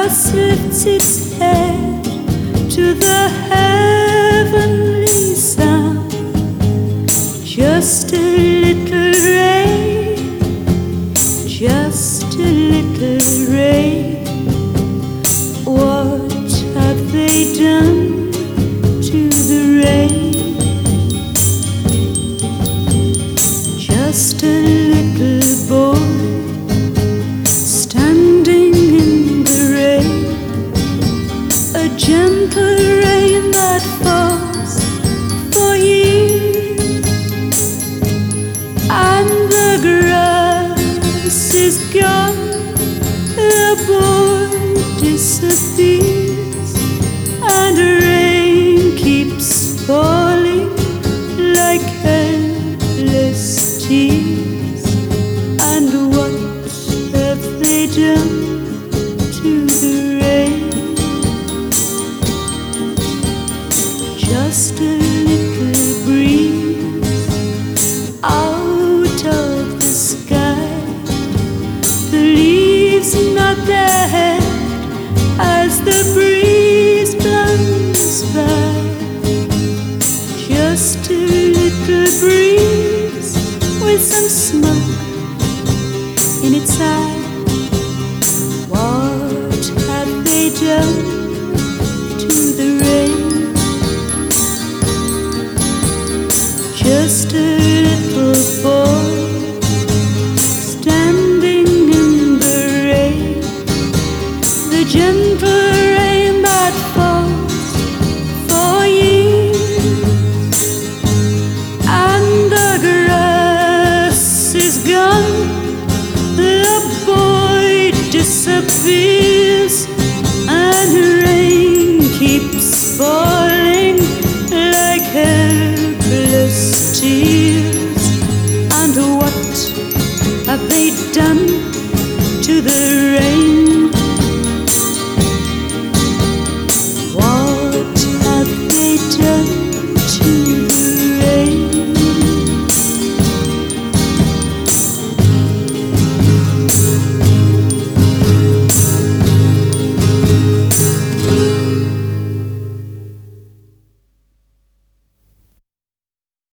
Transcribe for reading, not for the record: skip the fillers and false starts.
just lifts its head to the heavenly sound. Just a little rain, just a little rain. What have they done to the rain? Just a little boy standing in the rain, a gentle rain that falls for years, and the grass is gone, the boy disappears, and rain keeps falling like endless tears. And what have they done to the rain? Just a little breeze out of the sky, the leaves nod their head as the breeze blows by. Just a little breeze with some smoke in its eye. What have they done to the rain? Just a little boy standing in the rain, the gentle rain that falls for years, and the grass is gone, the boy disappears, and rain keeps falling like helpless tears. And what have they done to the